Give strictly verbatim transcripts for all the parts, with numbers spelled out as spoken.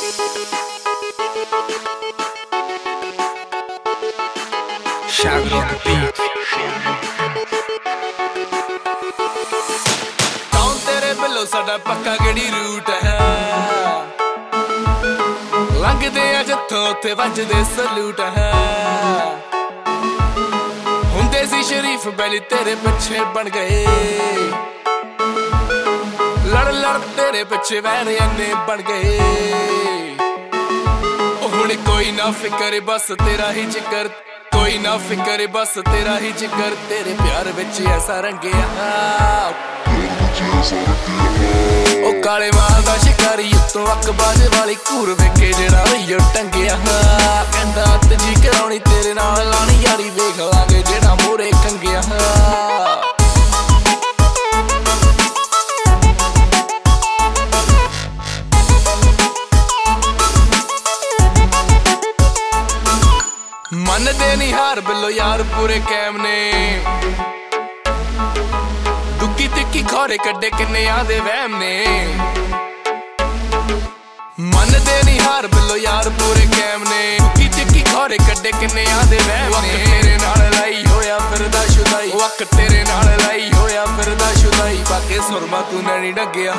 Shaggy on the beat. ਕੌਣ ਤੇਰੇ ਬਿੱਲੋ ਸਾਡਾ ਪੱਕਾ ਗੜੀ ਰੂਟ ਹੈ, ਲੰਘਦੇ ਆ ਜਿੱਥੋਂ ਉੱਥੇ ਵੱਜਦੇ ਸਲੂਟ ਹੈ। ਹੁੰਦੇ ਸੀ ਸ਼ਰੀਫ ਬੈਲੀ ਤੇਰੇ ਪਿੱਛੇ ਬਣ ਗਏ, ਲੜ ਲੜ ਤੇਰੇ ਪਿੱਛੇ ਵੈਣ ਇੰਨੇ ਬਣ ਗਏ। ਹੁਣ ਕੋਈ ਨਾ ਫਿਕਰ ਬਸ ਤੇਰਾ ਹੀ ਜ਼ਿਕਰ, ਕੋਈ ਨਾ ਫਿਕਰ ਬਸ ਤੇਰਾ ਹੀ ਜ਼ਿਕਰ। ਤੇਰੇ ਪਿਆਰ ਵਿੱਚ ਐਸਾ ਰੰਗਿਆ ਉਹ ਕਾਲੇ ਮਾਲ ਦਾ ਸ਼ਿਕਾਰੀ ਉੱਤੋਂ ਅੱਖਬਾਜ਼ ਵਾਲੀ ਘੂਰ ਵੇਖੇ ਜਿਹੜਾ ਹੋਈਓ ਟੰਗਿਆ। ਕਹਿੰਦਾ ਅੱਤ ਜੀ ਕਰਾਉਣੀ ਤੇਰੇ ਨਾਲ ਲਾਣੀ ਯਾਰੀ, ਵੇਖ ਲਾਂਗੇ ਜਿਹੜਾ ਮੂਹਰੇ ਕੰਗਿਆ। ਮੰਨਦੇ ਨੀ ਹਾਰ ਬਿੱਲੋ ਯਾਰ ਪੂਰੇ ਕੈਮ ਨੇ, ਦੁੱਕੀ ਤਿੱਕੀ ਖੋਰੇ ਕੱਢੇ ਕਿੰਨਿਆਂ ਦੇ ਵਹਿਮ ਨੇ। ਮੰਨਦੇ ਨੀ ਹਾਰ ਬਿੱਲੋ ਯਾਰ ਪੂਰੇ ਕੈਮ ਨੇ, ਦੁੱਕੀ ਤਿੱਕੀ ਖੋਰੇ ਕੱਢੇ ਕਿੰਨਿਆਂ ਦੇ ਵਹਿਮ ਨੇ। ਤੇਰੇ ਨਾਲ ਲਾਈ ਹੋਇਆ ਫਿਰਦਾ ਸ਼ੁਦਾਈ, ਵਕ ਤੇਰੇ ਨਾਲ ਲਾਈ ਹੋਇਆ ਫਿਰਦਾ ਸ਼ੁਦਾਈ। ਬਾਕੀ ਸੁਰਮਾ ਤੂੰ ਨੈਣੀ ਡੱਗਿਆ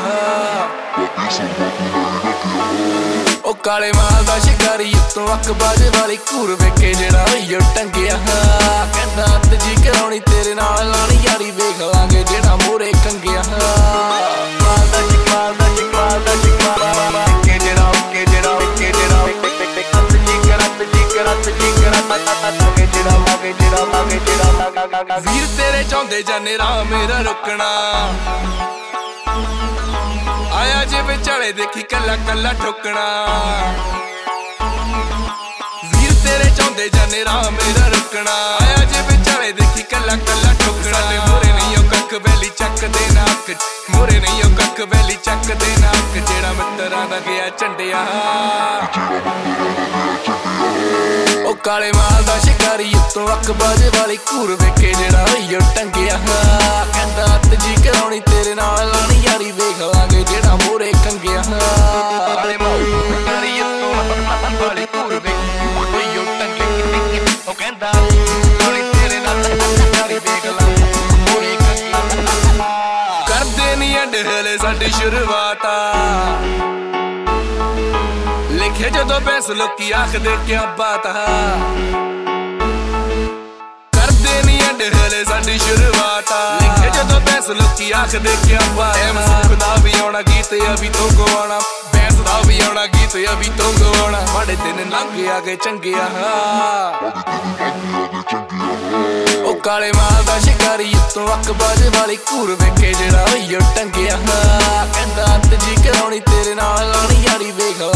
ਉਹ ਕਾਲੇ ਮਾਲ ਦਾ ਸ਼ਿਕਾਰੀ ਉੱਤੋਂ ਅੱਖਬਾਜ਼ ਵਾਲੀ ਘੂਰ ਵੇਖੇ ਜਿਹੜਾ ਹੋਈਓ ਟੰਗਿਆ। ਕਹਿੰਦਾ ਅੱਤ ਜੀ ਕਰਾਉਣੀ ਤੇਰੇ ਨਾਲ ਲਾਣੀ ਯਾਰੀ, ਵੇਖ ਲਾਂਗੇ ਜਿਹੜਾ ਮੂਹਰੇ ਕੰਗਿਆ। ਮਾਲ ਦਾ ਸ਼ਿਕਾਰ ਦਾ ਸ਼ਿਕਾਰ ਦਾ ਸ਼ਿਕਾਰ ਕੇ ਜਿਹੜਾ ਕੇ ਜਿਹੜਾ ਕੇ ਜਿਹੜਾ ਅੱਤ ਜੀ ਕਰਤ ਜੀ ਕਰਤ ਜੀ ਕਰਤ ਕੇ ਜਿਹੜਾ ਲਾਗੇ ਜਿਹੜਾ ਲਾਗੇ ਜਿਹੜਾ। ਵੀਰ ਤੇਰੇ ਚਾਹੁੰਦੇ ਜਾਨੇ ਰਾਹ ਮੇਰਾ ਰੁਕਣਾ, ਆਇਆ ਜੇ ਵਿਚਾਲੇ ਦੇਖੀ ਕੱਲਾ ਕੱਲਾ ਠੋਕਣਾ। ਵੀਰ ਤੇਰੇ ਚਾਹੁੰਦੇ ਜਾਨੇ ਰਾਹ ਮੇਰਾ ਰੁਕਣਾ, ਆਇਆ ਜੇ ਵਿਚਾਲੇ ਦੇਖੀ ਕੱਲਾ ਕੱਲਾ ਠੋਕਣਾ। ਸਾਡੇ ਮੋਰੇ ਨਹੀਂ ਉਹ ਕੱਖ ਵੈਲੀ ਚੱਕਦੇ ਨਾ ਅੱਖ, ਮੋਰੇ ਨਹੀਂ ਉਹ ਕੱਖ ਵੈਲੀ ਚੱਕਦੇ ਨਾ ਅੱਖ। ਜਿਹੜਾ ਮਿੱਤਰਾਂ ਦਾ ਗਿਆ ਝੰਡਿਆ ਉਹ ਕਾਲੇ ਮਾਲ ਦਾ ਸ਼ਿਕਾਰੀ ਉੱਤੋਂ ਅੱਖਬਾਜ਼ ਵਾਲੀ ਘੂਰ ਵੇਖੇ ਜਿਹੜਾ ਹੋਈਓ ਟੰਗਿਆ। ਕਹਿੰਦਾ ਅੱਤ ਜੀ ਕਰਾਉਣੀ ਤੇਰੇ ਨਾਲ ਲਾਣੀ ਯਾਰੀ, ਵੇਖ ਲਾਂਗੇ ਜਿਹੜਾ ਮੂਹਰੇ ਕੰਗਿਆ। ਕਾਲੇ ਮਾਲ ਦਾ ਸ਼ਿਕਾਰੀ ਉੱਤੋਂ ਅੱਖਬਾਜ਼ ਵਾਲੀ ਘੂਰ ਵੇਖੇ ਹੋਈਓ ਟੰਗਿਆ। ਉਹ ਕਹਿੰਦਾ ਕਰਾਉਣੀ ਤੇਰੇ ਨਾਲ ਯਾਰੀ, ਵੇਖ ਲਾਂਗੇ ਮੂਹਰੇ ਕੰਗਿਆ। ਕਰਦੇ ਨੀ ਐਂਡ ਹਲੇ ਸਾਡੀ ਸ਼ੁਰੂਆਤ ਆ, ਲਿਖੇ ਜਦੋਂ ਬੈਸ ਲੋਕੀ ਆਖਦੇ ਕਿਆ ਬਾਤ ਆ। ਕਰਦੇ ਨੀ ਐਂਡ ਹਲੇ ਸਾਡੀ ਸ਼ੁਰੂਆਤ ਆ, ਲਿਖੇ ਜਦੋਂ ਬੈਸ ਲੋਕੀ ਆਖਦੇ ਕਿਆ ਬਾਤ ਆ। ਸੁੱਖ ਦਾ ਵੀ ਆਉਣਾ ਗੀਤ ਅਭੀ ਤੋਂ ਗਵਾਉਣਾ, ਬੈਸ ਦਾ ਵੀ ਆਉਣਾ ਗੀਤ ਅਭੀ ਤੋਂ ਗਵਾਉਣਾ। ਮਾੜੇ ਦਿਨ ਲੰਘ ਆ ਗਏ ਚੰਗਿਆ ਉਹ ਕਾਲੇ ਮਾਲ ਦਾ ਸ਼ਿਕਾਰੀ ਉੱਤੋਂ ਅੱਖਬਾਜ਼ ਵਾਲੀ ਘੂਰ ਵੇਖੇ ਜਿਹੜਾ ਹੋਈਓ ਟੰਗਿਆ। ਕਹਿੰਦਾ ਅੱਤ ਜੀ ਕਰਾਉਣੀ ਤੇਰੇ ਨਾਲ ਲਾਣੀ ਯਾਰੀ, ਵੇਖ